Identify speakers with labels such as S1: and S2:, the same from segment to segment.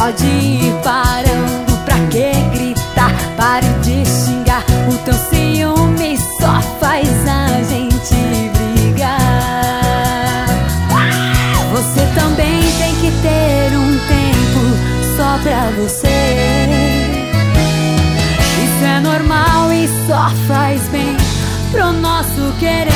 S1: Pode ir parando, pra que gritar? Pare de xingar, o teu ciúme só faz a gente brigar. Você também tem que ter um tempo só pra você. Isso é normal e só faz bem pro nosso querer.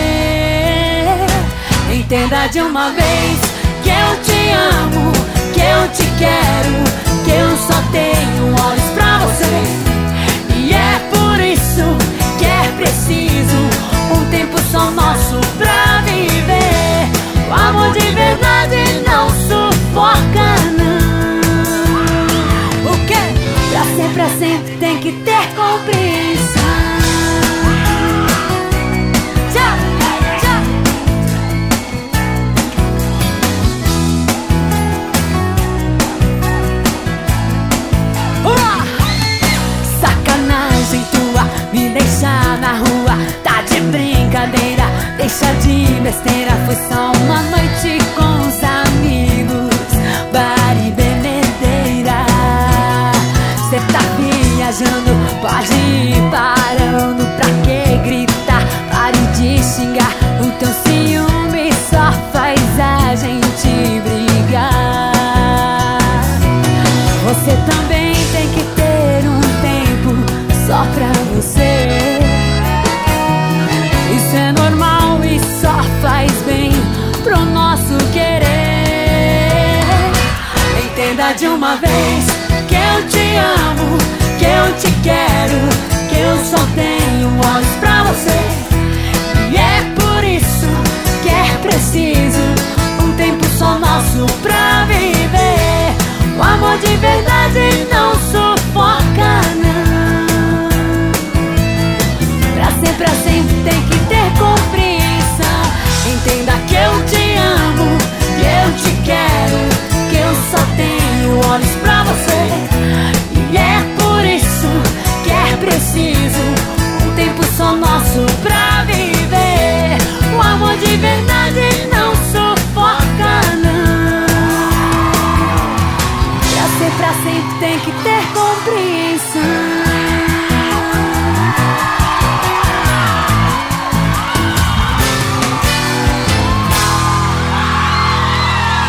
S1: Entenda de uma vez que eu te amo, que eu te quero, que eu só tenho olhos pra você. E é por isso que é preciso um tempo só nosso pra viver. O amor de verdade não sufoca, não. O quê? Pra sempre tem que ter compreensão. Me deixar na rua, tá de brincadeira, deixa de besteira. Foi só uma noite com os amigos, bar e bebedeira. Cê tá viajando, pode ir parando, pra que gritar? Pare de xingar, o teu ciúme só faz a gente brigar. Você também tem que ter um tempo só pra você. Isso é normal e só faz bem pro nosso querer. Entenda de uma vez que eu te amo, que eu te quero, que eu só tenho olhos pra você. E é por isso que é preciso um tempo só nosso pra viver. O amor de verdade não sufoca, não. Pra sempre tem que ter compreensão. Entenda que eu te amo, que eu te quero, que eu só tenho olhos pra você. E é por isso que é preciso um tempo só nosso pra viver. O amor de verdade não sufoca, não. Pra sempre tem que ter compreensão.